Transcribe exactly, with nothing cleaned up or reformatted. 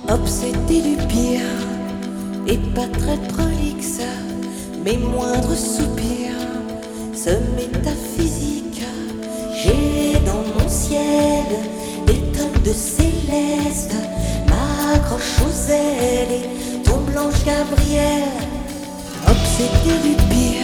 Obsédé du pire, et pas très prolixe, mes moindres soupirs se métaphysique. J'ai dans mon ciel des tonnes de céleste, m'accroche aux ailes et ton blanche Gabrielle. Obsédé du pire,